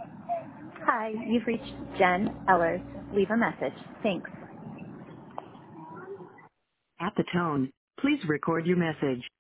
Hi, you've reached Jen Ellers. Leave a message. Thanks. At the tone, please record your message.